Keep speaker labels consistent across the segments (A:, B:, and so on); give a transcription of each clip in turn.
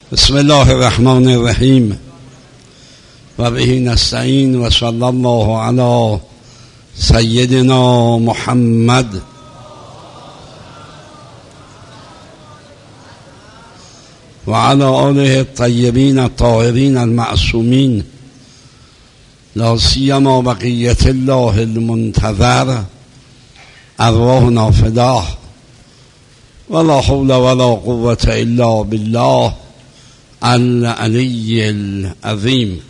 A: بسم الله الرحمن الرحیم و به نستعین و صلی الله علی سیدنا محمد و علی آله الطیبین الطاهرین المعصومین لا سیما بقیة الله المنتظر ارواحنا فداه ولا حول ولا قوة الا بالله العلی العظیم.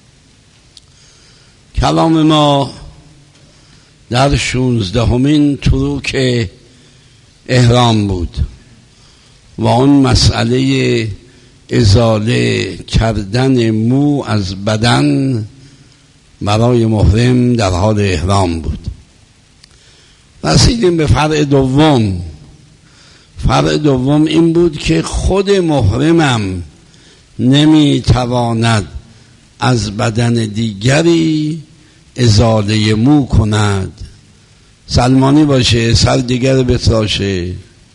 A: کلام ما در 16مین تروک احرام بود و اون مسئله ازاله کردن مو از بدن برای محرم در حال احرام بود. رسیدیم به فرع دوم. فرع دوم این بود که خود محرمم نمیتواند از بدن دیگری ازاله مو کند. سلمانی باشه، سر دیگر بتراشه،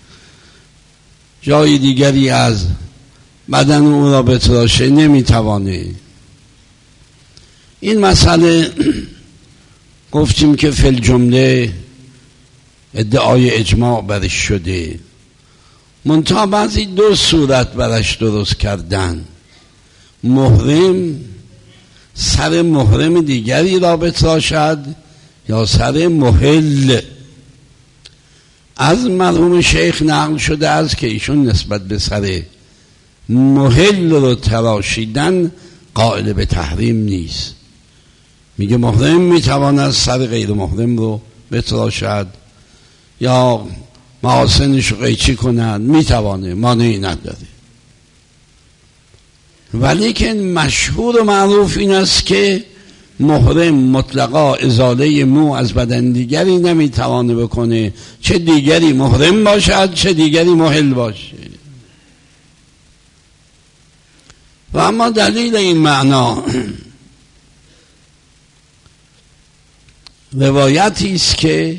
A: جای دیگری از بدن او را بتراشه، نمیتوانه. این مسئله گفتیم که فی الجمله ادعای اجماع برش شده، منتها بعضی دو صورت برش درست کردن. محرم سر محرم دیگری را بتراشد یا سر محل. از مرحوم شیخ نقل شده است که ایشون نسبت به سر محل رو تراشیدن قائل به تحریم نیست. میگه محرم میتواند سر غیر محرم رو بتراشد یا محاسنش رو قیچی کنند، میتوانه، مانعی نداره. ولی که مشهور و معروف این است که محرم مطلقا ازاله مو از بدن دیگری نمیتوانه بکنه، چه دیگری محرم باشد چه دیگری محل باشه. و اما دلیل این معنا روایتی است که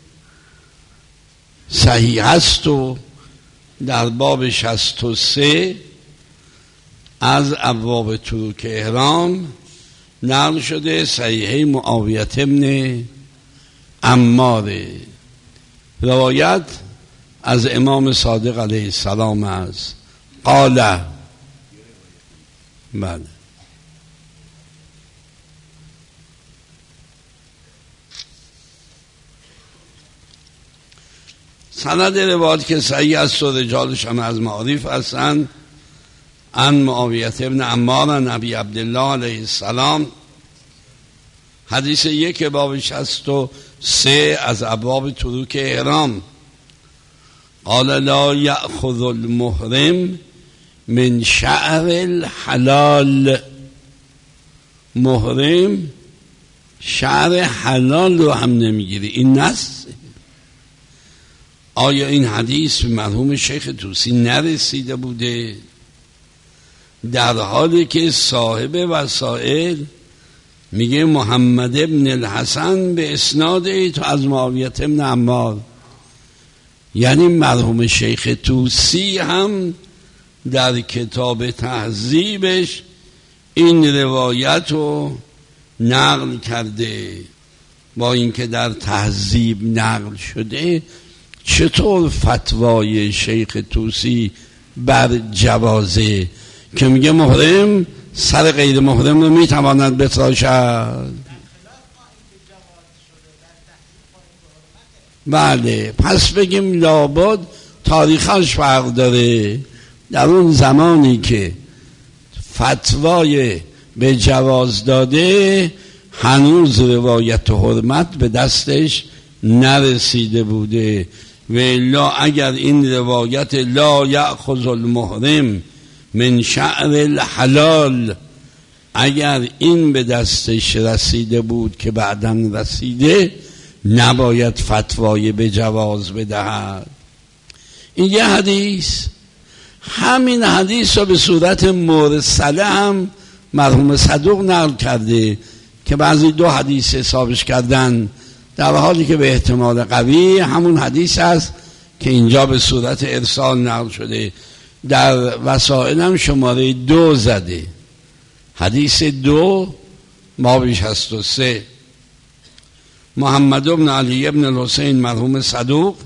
A: صحیح است و در باب 63 از ابواب تروک احرام نقل شده، صحیحه معاویه بن عمار. روایت از امام صادق علیه السلام است. قال بله سند روایت که صحیح است و رجالش هم از معارف هستند. عن معاویه بن عمار عن ابی عبدالله علیه السلام، حدیث 1 باب 63 از ابواب تروک احرام. قال لا یأخذ المحرم من شعر الحلال. محرم شعر حلال رو هم نمیگیره. این نص. آیا این حدیث به مرحوم شیخ طوسی نرسیده بوده؟ در حالی که صاحب وسائل میگه محمد ابن الحسن به اسناد تو از معاویه بن عمار، یعنی مرحوم شیخ طوسی هم در کتاب تهذیبش این روایت رو نقل کرده. با اینکه در تهذیب نقل شده، چطور فتوای شیخ طوسی بر جوازه که میگه محرم سر غیر محرم رو میتواند بتراشد؟ بله، پس بگیم لابد تاریخش فرق داره. در اون زمانی که فتوای به جواز داده هنوز روایت حرمت به دستش نرسیده بوده. و الا اگر این روایت لا یأخذ المحرم من شعر الحلال، اگر این به دستش رسیده بود که بعداً رسیده، نباید فتوای به جواز بدهد. این یه حدیث. همین حدیث رو به صورت مرسله هم مرحوم صدوق نقل کرده که بعضی دو حدیث حسابش کردن، در حالی که به احتمال قوی همون حدیث است که اینجا به صورت ارسال نقل شده. در وسائلم شماره 2 زده، حدیث 2 باب 63. محمد بن علی بن الحسین مرحوم صدوق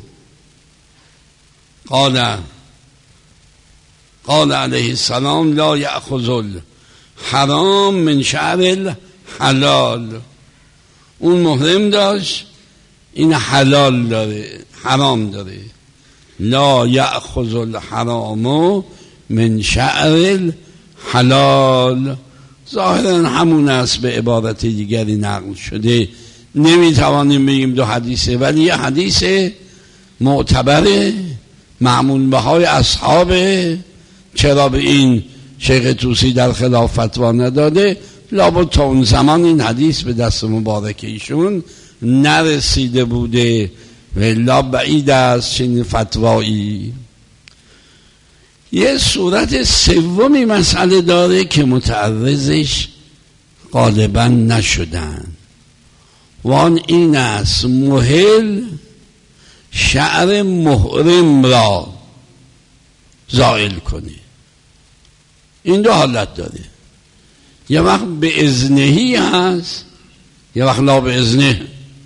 A: قال علیه السلام لا یأخذ الحرام من شعر الحلال. اون محرم داشت، این حلال داره، حرام داره. لا یأخذ الحرام من شعر الحلال، ظاهرا همون است، به عبارت دیگری نقل شده. نمیتوانیم بگیم دو حدیثه، ولی یه حدیث معتبره، معمول بهای اصحابه. چرا به این شیخ طوسی در خلاف فتوا نداده؟ لابد تا اون زمان این حدیث به دست مبارک ایشون نرسیده بوده، والله بعید است چنین فتوایی. یه صورت سومی مسئله داره که متعرضش غالبا نشدن، وان این است محل شعر محرم را زائل کنه. این دو حالت داره، یه وقت به اذنهی هست، یه وقت لا به اذنه.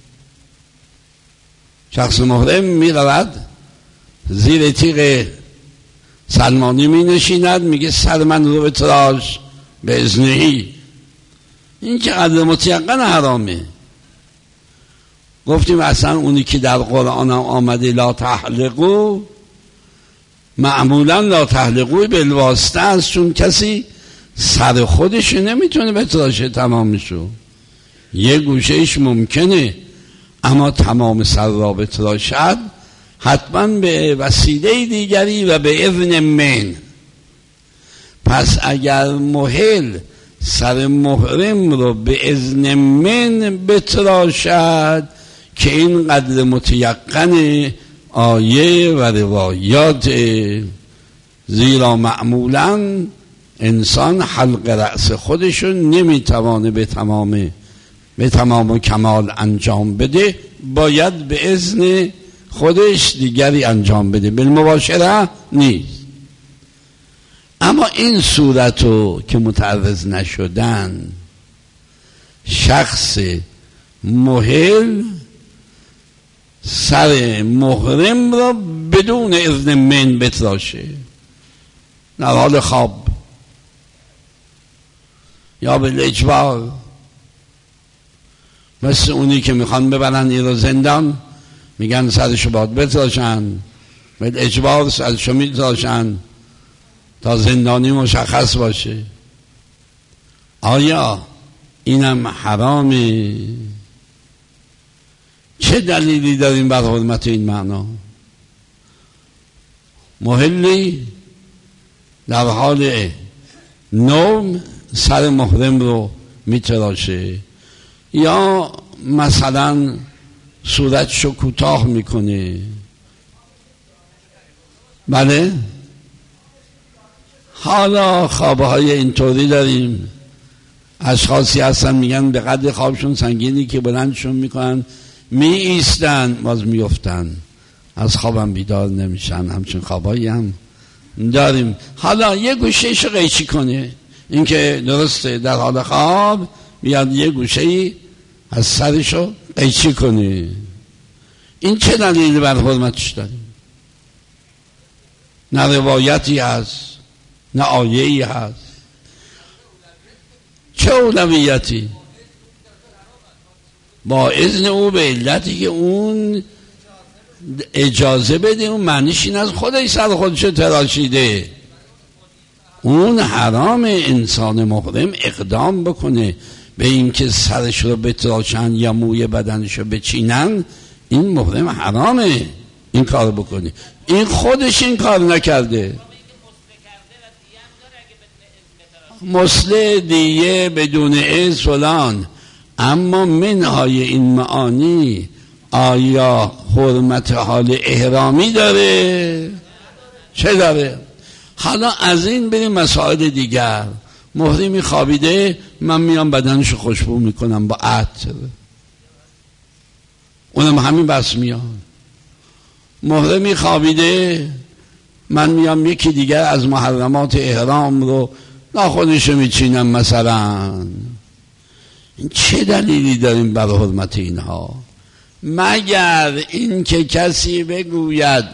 A: شخص محرم می رود زیر تیغ سلمانی می نشیند، میگه سر من رو بتراش به اذنهی. این که قدر متیقن حرامه. گفتیم اصلا اونی که در قرآن آمده لا تحلقو، معمولا لا تحلقوی بالواسطه است، چون کسی سر خودش نمیتونه بتراشه تمامشو، یه گوشهش ممکنه، اما تمام سر را بتراشد حتما به وسیله دیگری و به اذن من. پس اگر محل سر محرم رو به اذن من بتراشد که این قدر متیقن آیه و روایات، زیرا معمولا انسان حلق رأس خودشو نمیتوانه به تمام و کمال انجام بده، باید به اذن خودش دیگری انجام بده، بالمباشره نیست. اما این صورتو که متعرض نشدن، شخص محل سر محرم را بدون اذن من بتراشه در حال خواب یا به اجبار، مثل اونی که میخوان ببرن این رو زندان، میگن سرشو باید بتراشن، به اجبار سرشو میتراشن تا زندانی مشخص باشه. آیا اینم حرامه؟ چه دلیلی داریم بر حرمت این معنا؟ محلی در حال نوم سر محرم رو میتراشه، یا مثلا صورتشو کوتاه میکنه. بله، حالا خوابهای اینطوری داریم، اشخاصی هستن میگن به قدر خوابشون سنگینی که بلندشون میکنن می ایستن باز میفتن، از خوابم بیدار نمیشن. همچین خوابایی هم داریم. حالا یه گوشهشو قیچی کنه، این که درسته در حال خواب بیاد یه گوشهی از سرشو قیچی کنه. این چه دلیلی بر حرمتش داریم؟ نه روایتی هست، نه آیه‌ای هست. چه اولویتی؟ با اذن او، به علتی که اون اجازه بده. اون معنیش این از خودش سر خودشو تراشیده. اون حرام انسان محرم اقدام بکنه به این که سرش رو بتراشن یا موی بدنش رو بچینن. این محرم حرامه این کار بکنه. این خودش این کار نکرده. مسله دیه بدون از فلان. اما منهای این معانی آیا حرمت حال احرامی داره؟ چه داره؟ حالا از این بریم مسائل دیگر. محرمی خوابیده، من میام بدنشو خوشبو میکنم با عطر، اونم همین بس میاد. محرمی خوابیده، من میام یکی دیگر از محرمات احرام رو ناخودشو میچینم مثلا، این چه دلیلی داریم بر حرمت اینها؟ مگر این که کسی بگوید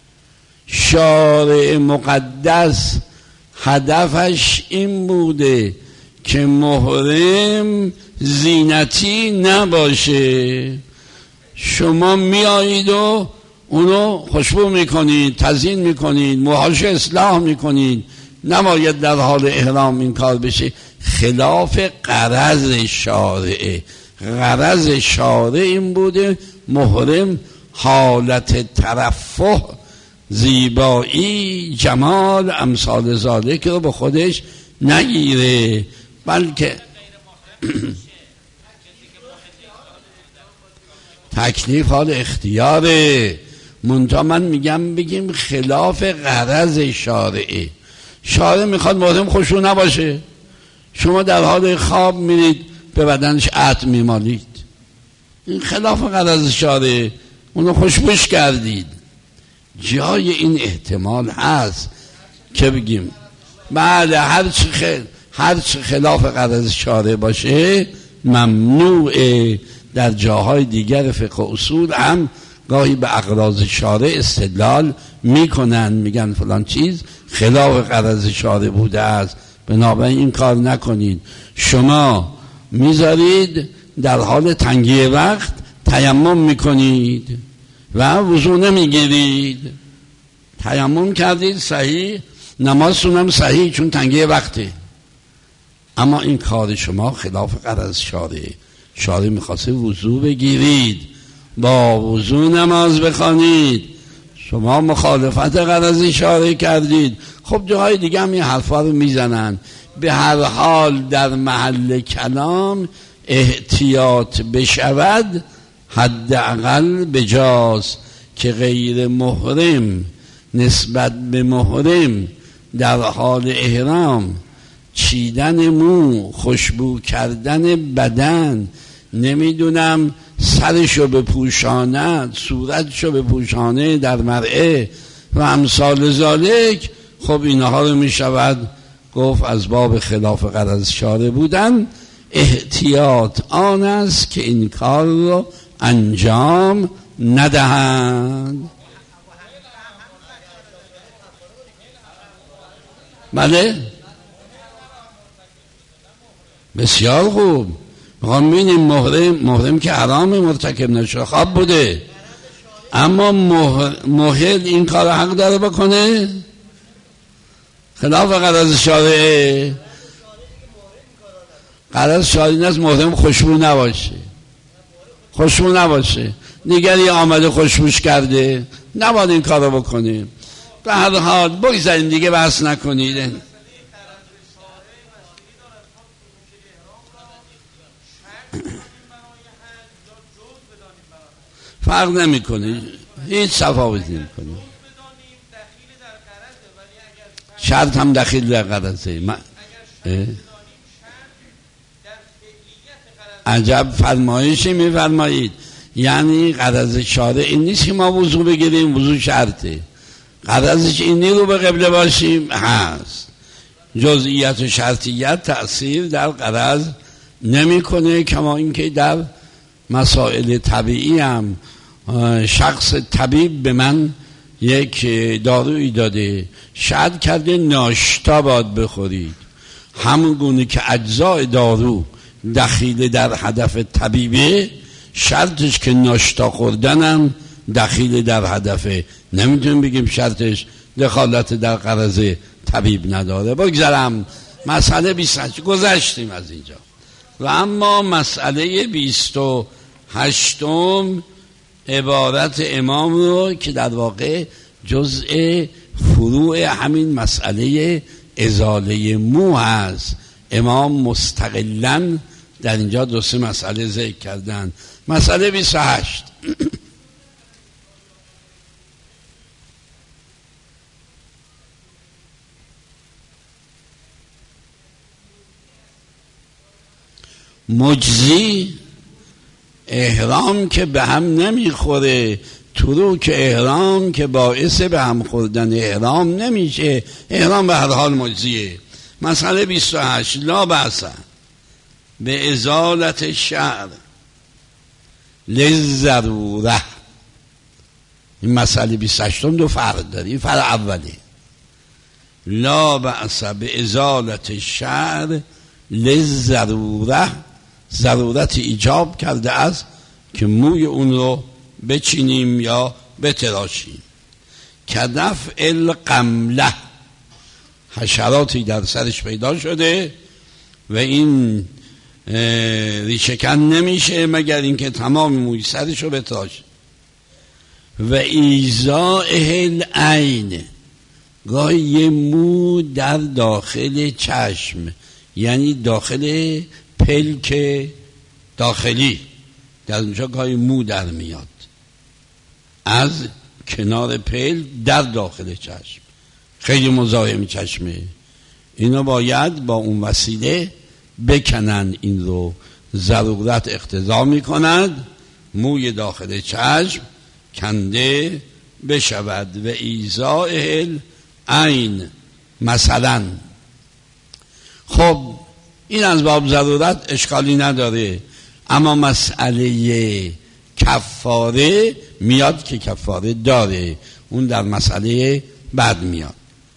A: شارع مقدس هدفش این بوده که محرم زینتی نباشه، شما میایید و اونو خوشبو میکنید، تزیین میکنید، موهاش اصلاح میکنید، نباید در حال احرام این کار بشه. خلاف غرض شارعه. غرض شارع این بوده محرم حالت ترفه، زیبایی، جمال، امثال ذالک رو به خودش نگیره، بلکه تکلیف حال اختیاره. منتها من میگم بگیم خلاف غرض شارعه. شارع میخواد محرم خوشو نباشه، شما در حال خواب میرید به بدنش عطر میمالید، این خلاف غرض شارعه، اونو خوشبوش کردید. جای این احتمال هست که بگیم بله هر چه خلاف غرض شارع باشه ممنوعه. در جاهای دیگر فقه اصول هم گاهی به اغراض شارع استدلال میکنن، میگن فلان چیز خلاف غرض شارع بوده است، بنابراین این کار نکنید. شما میذارید در حال تنگی وقت تیمم میکنید و وضو نمیگیرید، تیمم کردید صحیح، نمازتون هم صحیح چون تنگی وقته، اما این کار شما خلاف غرض شارع. شارع میخواسته وضو بگیرید، با وضو نماز بخوانید، شما مخالفت غرض شارع کردید. خب جاهای دیگه هم این حرفا رو میزنن. به هر حال در محل کلام احتیاط بشود حداقل بجاست که غیر محرم نسبت به محرم در حال احرام چیدن مو، خوشبو کردن بدن، نمیدونم سرشو بپوشاند، صورتشو بپوشانه در مرعه و امثال ذالک، خب اینها رو میشود گفت از باب خلاف غرض شارع بودن. احتیاط آن است که این کار رو انجام ندهند. بله بسیار خوب. میخوام ببینیم محرم که حرام مرتکب نشه، خواب بوده، اما محل این کار حق داره بکنه؟ خلاف غرض شارعه. غرض شارعه این است محرم خوشبو نباشه، خوشبو نباشه، دیگری آمده خوشبوش کرده، نباید این کار رو بکنیم. به هر حال بگذاریم دیگه، بحث نکنید. فرق نمی کنه، هیچ تفاوتی نمی کنه. شرط هم دخیل در غرضه. عجب فرمایشی می فرمایید. یعنی غرض شارع این نیست که ما وضو بگیریم، وضو شرطه. غرضش اینی رو به قبله باشیم هست. جزئیات و شرطیت تأثیر در غرض نمی کنه. کما اینکه در مسائل طبیعی هم شخص طبیب به من یک دارویی داده، شرط کرده ناشتا باید بخورید، همون گونه که اجزای دارو دخیل در هدف طبیبه، شرطش که ناشتا خوردنم دخیل در هدفه. نمیتونیم بگیم شرطش دخالت در غرض طبیب نداره. بگذارم مسئله 28 گذشتیم از اینجا. و اما مسئله 28 عبارت امام رو که در واقع جزء فروع همین مسئله ازاله مو هست، امام مستقلاً در اینجا 2 مسئله ذکر کردن. مسئله 28 مجزی احرام که به هم نمیخوره، تروک احرام که باعث به هم خوردن احرام نمیشه. احرام به هر حال مجزیه. مسئله 28 لا بأس به ازالت الشعر للضروره. این مسئله 28 دو فرق داره. این فرق اولی، لا بأس به ازالت الشعر للضروره، ضرورت ایجاب کرده است که موی اون رو بچینیم یا بتراشیم. کدفع القمله، حشراتی در سرش پیدا شده و این ریشه‌کن نمیشه مگر اینکه تمام موی سرش رو بتراشه. و ایزائه العین، گاهی یه مو در داخل چشم، یعنی داخل پلک داخلی، در اونجا گاهی مو در میاد از کنار پلک در داخل چشم، خیلی مزاحم چشمه. اینا باید با اون وسیله بکنن، این رو ضرورت اقتضا میکند موی داخل چشم کنده بشود. و ایزائه العین مثلا. خب این از باب ضرورت اشکالی نداره، اما مسئله کفاره میاد که کفاره داره، اون در مسئله بعد میاد.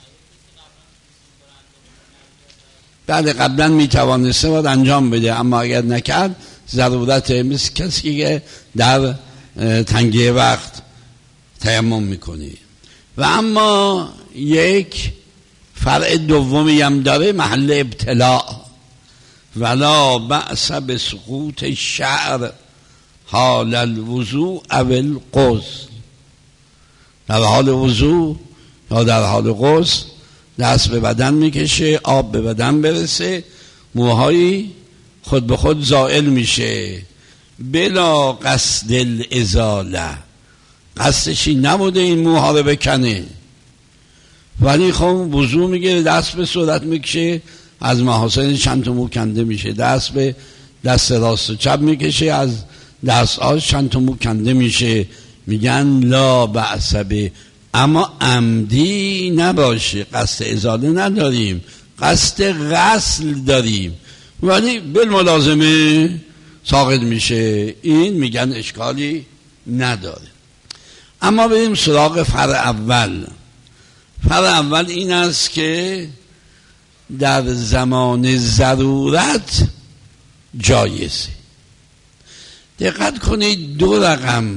A: بعد قبلا میتوانسته باید انجام بده، اما اگر نکرد ضرورت، مثل کسی که در تنگی وقت تیمم میکنی. و اما یک فرع دومی هم داره، محل ابتلاع. ولا بأس بسقوط الشعر حال الوضوء او الغسل، در حال وضوء یا در حال غسل دست به بدن میکشه، آب به بدن برسه، موهایی خود به خود زائل میشه بلا قصد الازاله، قصدشی نبوده این موها رو بکنه، ولی خب وضو میگیره دست به صورت میکشه، از محاسن چند تا مو کنده میشه، دست به دست راست و چپ میکشه، از دست آش چند تا مو کنده میشه. میگن لا بأس به، اما عمدی نباشه، قصد ازاله نداریم، قصد غسل داریم، ولی بالملازمه ساقط میشه، این میگن اشکالی نداره. اما بریم سراغ فرع اول. فرع اول این است که در زمان ضرورت جایزه. دقت کنید، دو رقم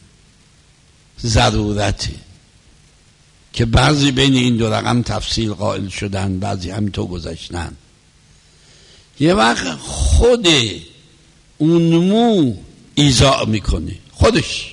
A: ضرورته که بعضی بین این دو رقم تفصیل قائل شدن، بعضی همینطور گذاشتن. یه وقت خود اون مو ایضاع میکنه خودش،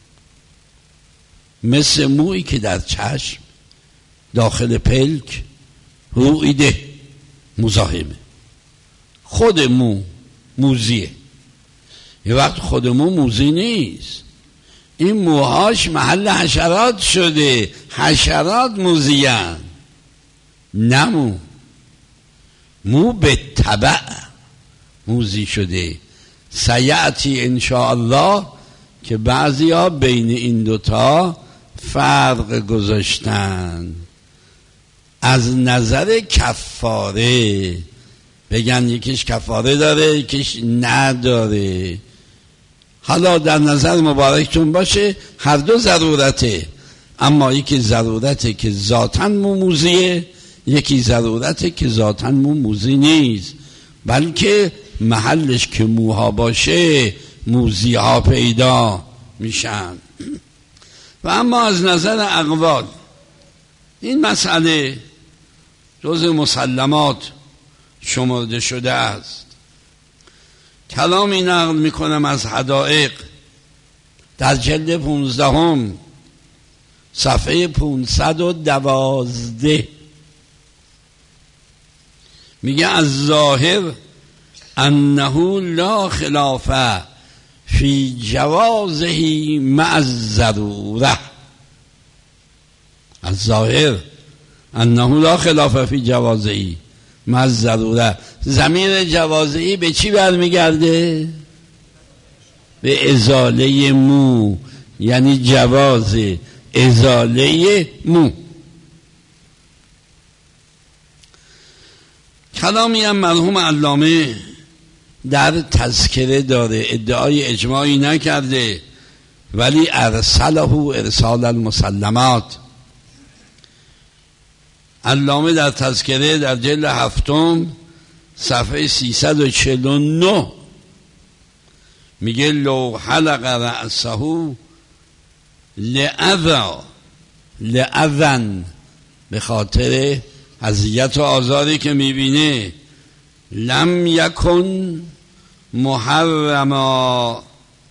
A: مثل مویی که در چشم داخل پلک رویده مزاحمه، خود مو موزیه. یه وقت خود مو موزی نیست، این موهاش محل حشرات شده، حشرات موزیان، نه مو به تبع موزی شده. سیعتی انشاءالله که بعضی ها بین این دوتا فرق گذاشتن از نظر کفاره، بگن یکیش کفاره داره یکیش نداره. حالا در نظر مبارکتون باشه هر دو ضرورته، اما یکی ضرورته که ذاتاً موزیه، یکی ضرورته که ذاتاً موزی نیست، بلکه محلش که موها باشه موزی ها پیدا میشن. و اما از نظر اقوال این مسئله جز مسلمات شمرده شده است. کلامی نقل میکنم از حدائق در جلد 15 صفحه 512، میگه از ظاهر انه لا خلاف فی جوازه مع الضروره. از ظاهر انه لا خلاف فی جوازه مع الضروره. ضمیر جوازه به چی برمیگرده؟ به ازاله مو، یعنی جواز ازاله مو. کلامی هم مرحوم علامه در تذکره داره، ادعای اجماعی نکرده ولی ارسله ارسال المسلمات. علامه در تذکره در جلد 7 صفحه 349 میگه لو حلق رأسه لأذن، به خاطر اذیت و آزاری که میبینه، لم یکن محرما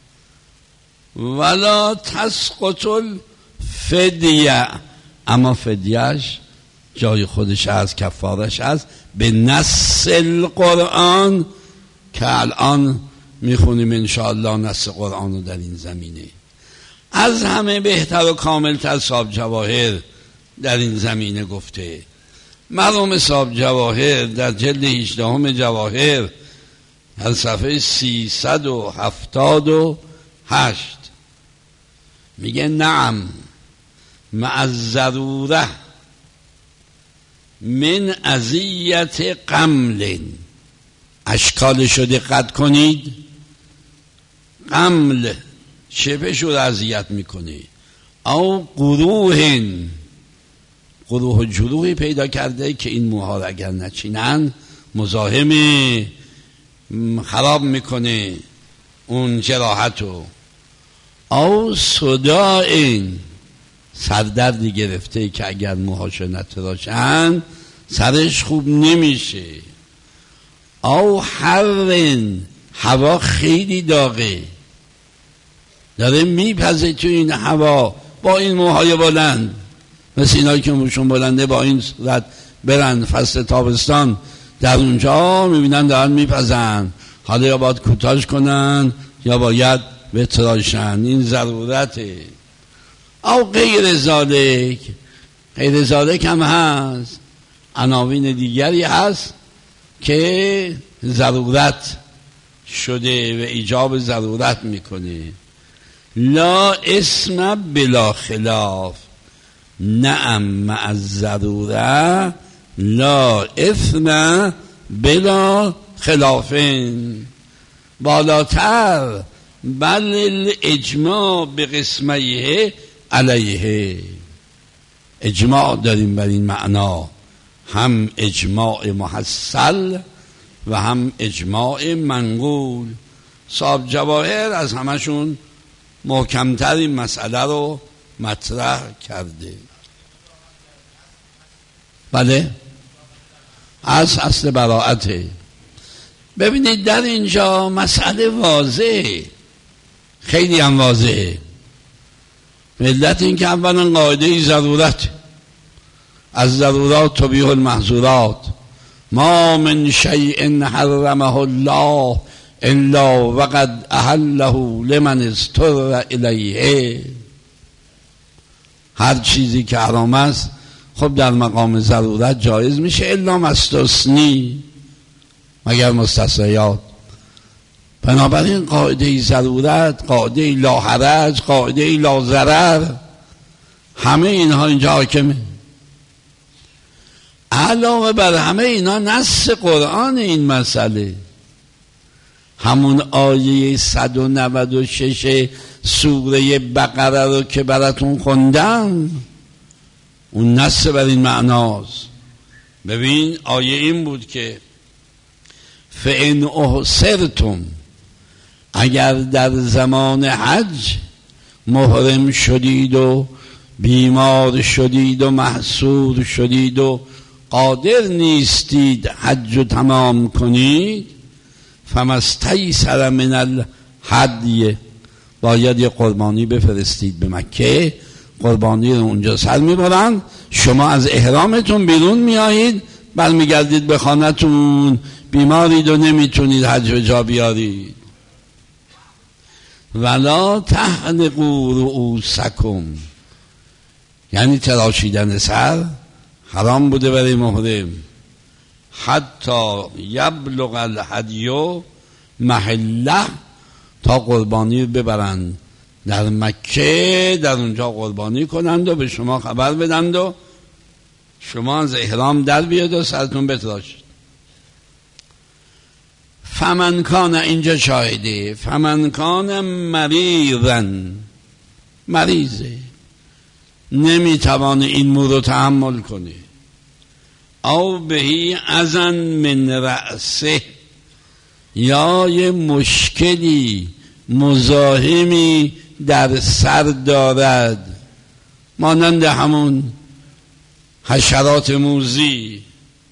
A: ولا تسقط الفدیه، اما فدیهش جای خودش هست، کفارش هست به نص القرآن که الان میخونیم انشاءالله نص قرآن رو در این زمینه. از همه بهتر و کاملتر صاحب جواهر در این زمینه گفته. مرحوم صاحب جواهر در جلد 18 جواهر در صفحه 378 میگه نعم مع الضروره من اذیت قمل، اشکالش رو دقت کنید، قمل شبهش رو اذیت میکنه، او قروح و جروحی پیدا کرده که این موها رو اگر نچینن مزاحم خراب میکنه اون جراحتو، او صداعین سردردی گرفته که اگر موهاشو نتراشن سرش خوب نمیشه، او حرن هوا خیلی داغه داره میپزه تو این هوا با این موهای بلند، مثل اینایی که موشون بلنده با این صورت برن فصل تابستان در اونجا میبینن دارن میپزن، حالا یا باید کوتاش کنن یا باید بتراشن، این ضرورته. او غیر ذالک هم هست، عناوین دیگری هست که ضرورت شده و ایجاب ضرورت میکنه. لا اسم بلا خلاف، نعم مع الضروره لا اثم بلا خلافین. بالاتر بل الاجماع به قسمیه علیه، اجماع داریم بر این معنا، هم اجماع محصل و هم اجماع منقول. صاحب جواهر از همشون محکمتر این مسئله رو مطرح کرده. بله از اصل براعته. ببینید در اینجا مسئله واضحه، خیلی هم واضحه. ملت این که اولا قاعده ضرورت، از ضرورات تبیح المحظورات، ما من شیء حرمه الله الا وقد احله لمن اضطر الیه. هر چیزی که حرام است خب در مقام ضرورت جایز میشه، الا مستثنی، مگر مستثنیات. بنابراین قاعده ضرورت، قاعده لا حرج، قاعده لا ضرر، همه اینها اینجا حاکمه. علاوه بر همه اینا نص قرآن این مسئله، همون آیه 196 سوره بقره رو که براتون خوندم اون نص بر این معناست. ببین آیه این بود که فَإِنْ أُحْصِرْتُمْ، اگر در زمان حج محرم شدید و بیمار شدید و محصور شدید و قادر نیستید حج رو تمام کنید، فَمَا اسْتَيْسَرَ مِنَ الْهَدْیِ، باید یه قربانی بفرستید به مکه، قربانی رو اونجا سر میبرن، شما از احرامتون بیرون میایید، برمیگردید به خانتون، بیمارید و نمیتونید حج به جا بیارید. ولا تحلقوا رؤوسکم، یعنی تراشیدن سر حرام بوده برای محرم، حتی یبلغ الهدی محله، تا قربانی ببرن در مکه در اونجا قربانی کنند و به شما خبر بدند و شما از احرام در بیاد و سرتون بتراشید. فمن کان، اینجا شاهده، فمن کان مریضن، مریضه نمیتوانه این مو رو تحمل کنه، او بهی اذن من رأسه، یا یه مشکلی مزاحمی در سر دارد مانند همون حشرات موذی،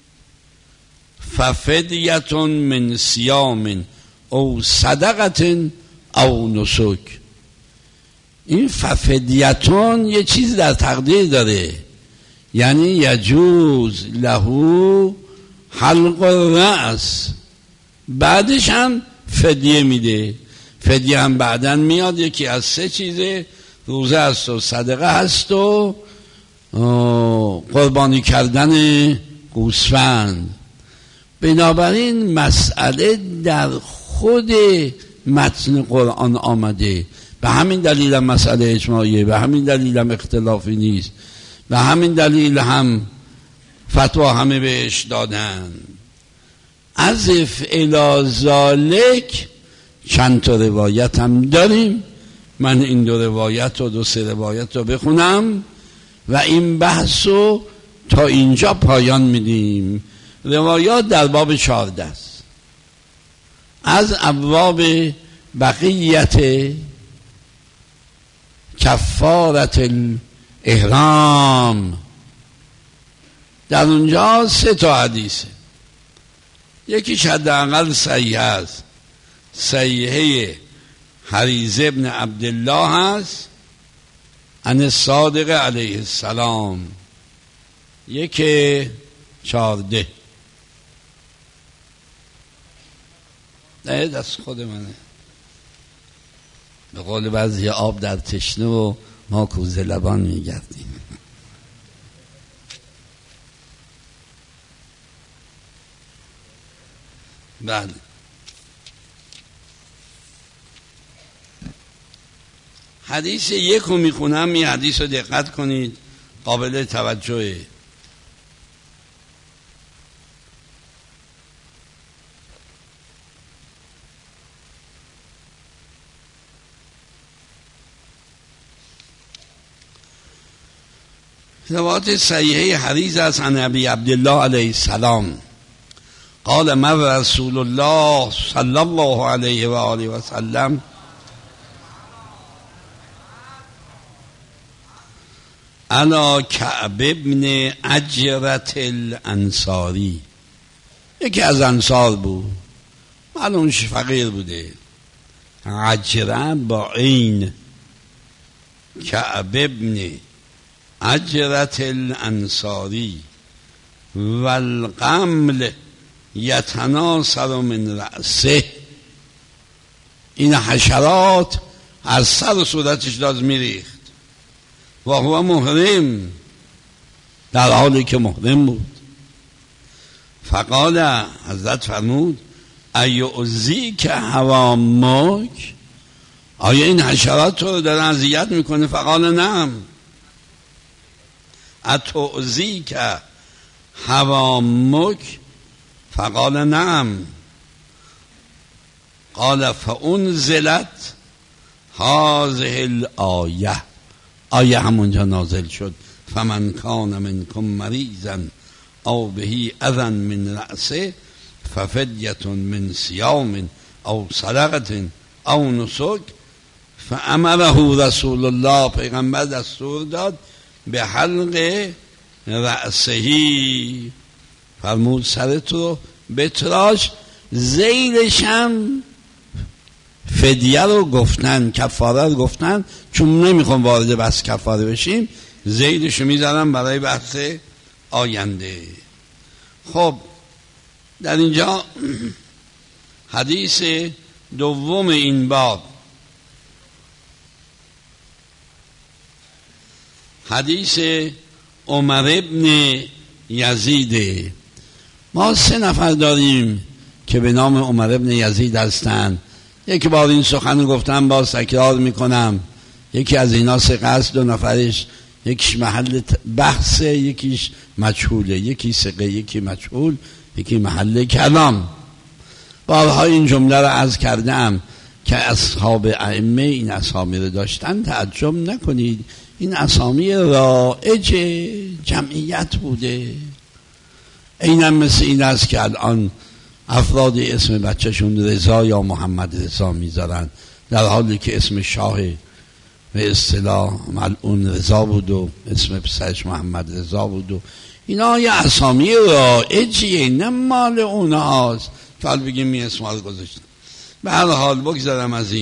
A: ففدیتون من صیام او صدقه او نسک. این ففدیتون یه چیز در تقدیر داره، یعنی یجوز لهو حلق الرأس، بعدش هم فدیه میده. فدیه هم بعدن میاد، یکی از 3 چیزه، روزه هست و صدقه هست و قربانی کردن گوسفند. بنابراین مسئله در خود متن قرآن آمده، به همین دلیل هم مسئله اجماعیه، به همین دلیل هم اختلافی نیست، به همین دلیل هم فتوا همه بهش دادن. ازف الی ذالک چند تا روایت هم داریم، من این 2 روایت و 2-3 روایت رو بخونم و این بحث رو تا اینجا پایان میدیم. روایات در باب 14 است، از ابواب بقیت کفارت الاحرام. در اونجا 3 تا حدیثه، یکیش حداقل صحیح است، صحیحه حریز ابن عبدالله هست عن الصادق علیه السلام، 1:14 نه دست خود منه، به قول بعضی آب در تشنه و ما کوزه لبان میگردیم. بله، حدیث 1 رو میخونم، این حدیث رو دقت کنید، قابل توجهه. روایت صحیحه حدیث است عن ابی عبدالله علیه السلام قال مر رسول الله صلی الله علیه و آله و سلم علی کعب ابن عجرة الانصاری، یکی از انصار بود، معلومش فقیر بوده، عجره با عین، کعب ابن عجرة الانصاری والقمل یتناثر من رأسه، این حشرات از سر و صورتش داد میریخت، و هو محرم، در حالی که محرم بود. فقال، حضرت فرمود ایعزی که هوامک، آیا این حشرات تو رو دارن اذیت میکنه؟ فقال نعم. اتعزی که هوامک، فقال نعم. قال فانزلت هذه الآیه، آیه همونجا نازل شد، فمن کان منکم مریضا او بهی اذن من رأسه ففدیة من صیام او صدقة او نسک، فامره رسول الله، پیغمبر دستور داد به حلق رأسهی، فرمود سرت رو بتراش. زیلش هم فدیه رو گفتن، کفاره رو گفتن، چون نمیخوام وارد بحث کفاره بشیم، زیلش رو میذارم برای بحث آینده. خب در اینجا حدیث دوم این باب، حدیث عمر ابن یزید. ما 3 نفر داریم که به نام عمر ابن یزید هستند. یک بار این سخن گفتم، باز تکرار میکنم، یکی از اینا ثقه است، 2 نفرش یکیش محل بحثه، یکیش مجهوله، یکی ثقه یکی مجهول، یکی محل کلام. بارها این جمله رو عرض کردم که اصحاب ائمه این اسامی رو داشتن، تعجب نکنید، این اسامی رائج جمعیت بوده. اینم مثل این است که الان افرادی اسم بچهشون رضا یا محمد رضا میذارن، در حالی که اسم شاه به اصطلاح ملعون رضا بود و اسم پسرش محمد رضا بود و اینا یه اسامی رائجیه، نه مال اونهاست که حال بگیم می اسمها رو گذاشتن. به هر حال بگذارم از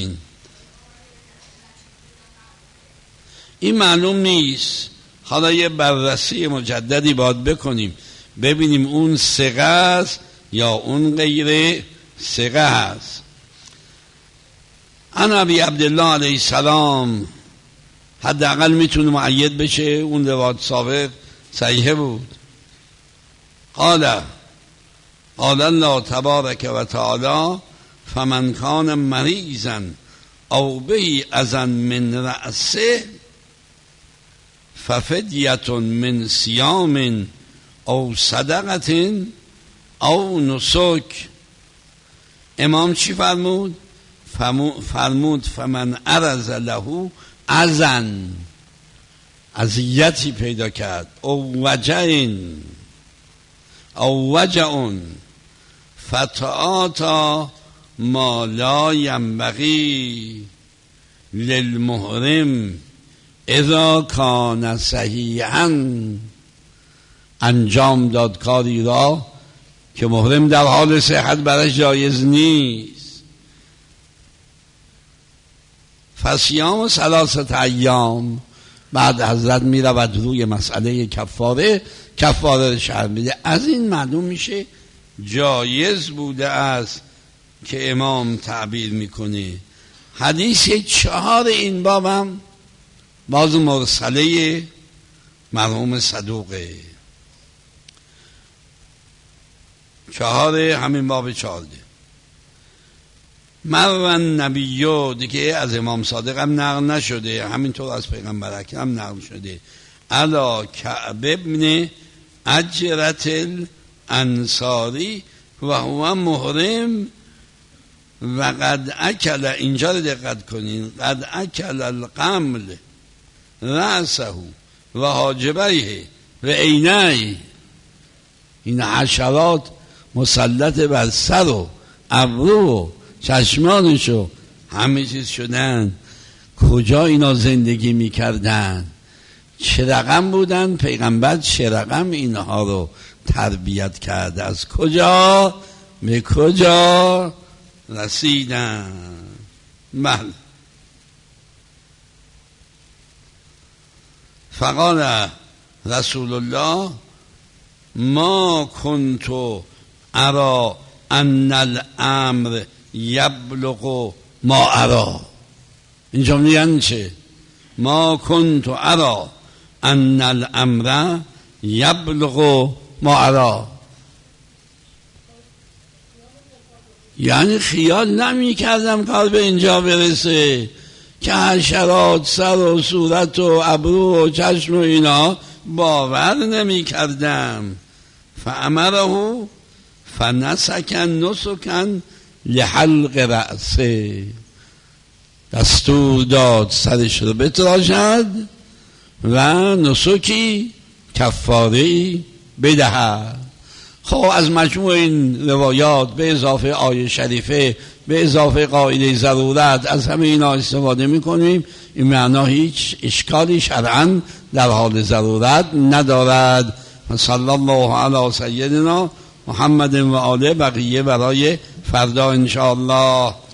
A: این معلوم نیست. حالا یه بررسی مجددی باید بکنیم ببینیم اون ثقه است یا اون غیر ثقه است. عن ابی عبدالله علیه السلام، حداقل میتونه مؤید بشه، اون روایت سابق صحیح بود. قال الله تبارک و تعالی فمن کان مریضا او به اذى من رأسه ففدیة من صیام او صدقة او نسک. امام چی فرمود؟ فرمود فمن عرض له اذى، اذیتی پیدا کرد، او وجع فتعاطی ما لا ينبغي للمحرم اذا کان صحیحا، انجام داد کاری را که محرم در حال صحت برش جایز نیست. فصیام 3 ایام. بعد حضرت می رود روی مسئله کفاره رو شرح میده. از این معلوم میشه جایز بوده است که امام تعبیر میکنه. حدیث 4 این بابم باز مرسله مرحوم صدوقه، 4 همین باب 14. مرون نبیو دیگه از امام صادق هم نقل نشده، همینطور از پیغمبر اکرم نقل شده. علا کعب ابن اجرت الانصاری و هو محرم و قد اکل، اینجا رو دقت کنین، قد اکل القمل رأسه و حاجبیه و عینیه. این حشرات مسلط بر سر و ابرو و چشمانشو همه چیز شدن. کجا اینا زندگی میکردن؟ چه رقم بودن؟ پیغمبر چه رقم اینها رو تربیت کرده؟ از کجا به کجا رسیدن؟ بله. فقال رسول الله ما کنت ارا ان الامر یبلغ ما ارا. این جمله یعنی چه؟ ما کنت ارا ان الامر یبلغ ما ارا، یعنی خیال نمی کردم کار به اینجا برسه که حشرات سر و صورت و ابرو و چشم و اینا باور نمی کردم. فامره فنسکن نسکن لحلق رأسه، دستور داد سرش رو بتراشد و نسکی کفاره‌ای بدهد. خب از مجموع این روایات به اضافه آیه شریفه به اضافه قاعده ضرورت از همه اینا استفاده میکنیم. این معنا هیچ اشکالی شرعاً در حال ضرورت ندارد. صلی الله علی سیدنا محمد و آله. بقیه برای فردا انشاءالله.